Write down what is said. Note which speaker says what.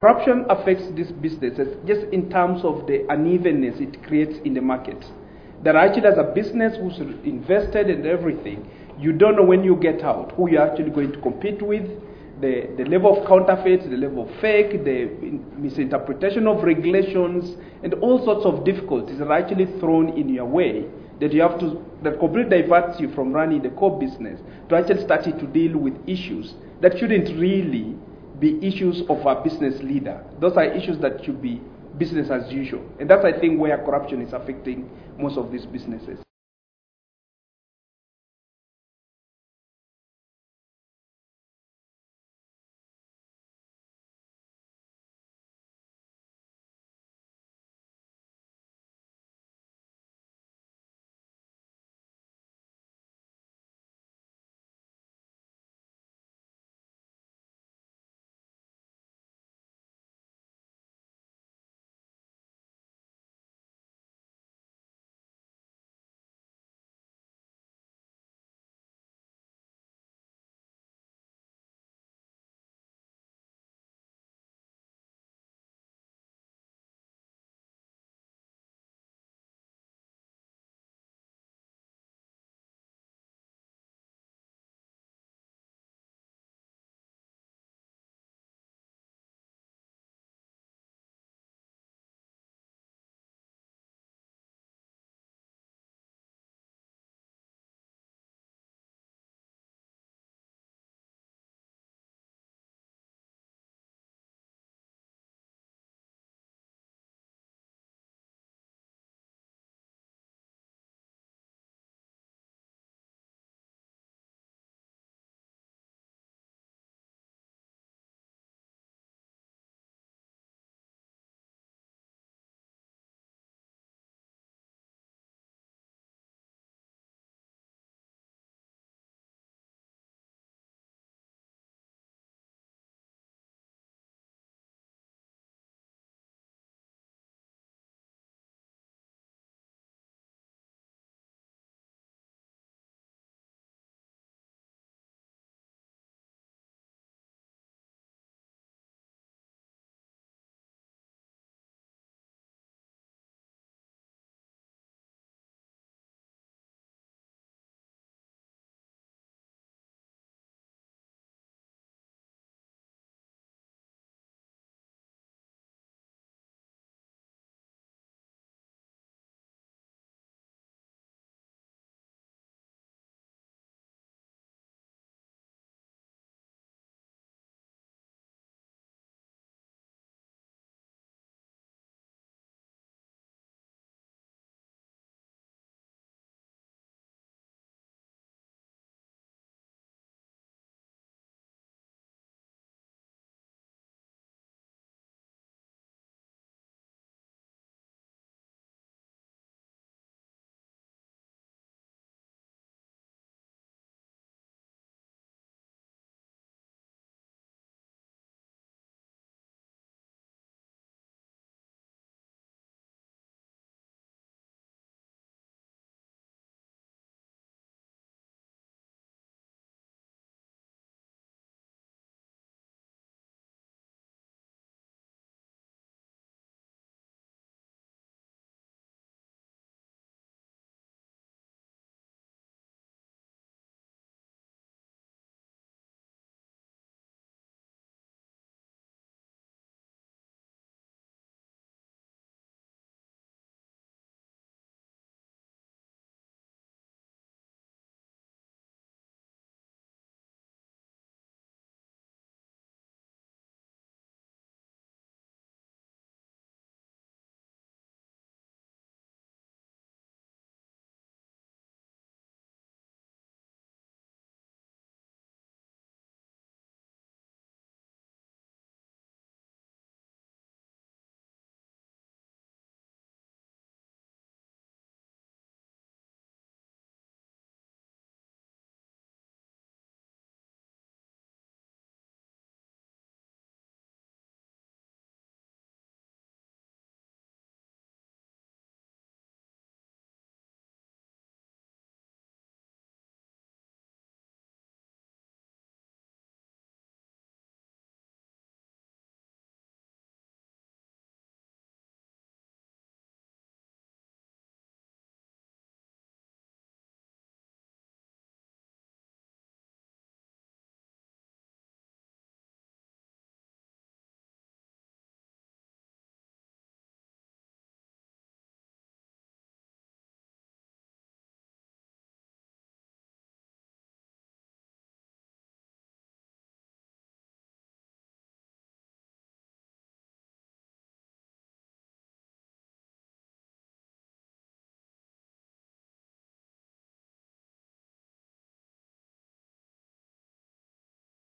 Speaker 1: Corruption affects these businesses just in terms of the unevenness it creates in the market. That actually, as a business who's invested in everything, you don't know when you get out who you're actually going to compete with, the level of counterfeit, the level of fake, the misinterpretation of regulations, and all sorts of difficulties are actually thrown in your way that you have to, that completely diverts you from running the core business to actually starting to deal with issues that shouldn't really be issues of a business leader. Those are issues that should be business as usual. And that's, I think, where corruption is affecting most of these businesses.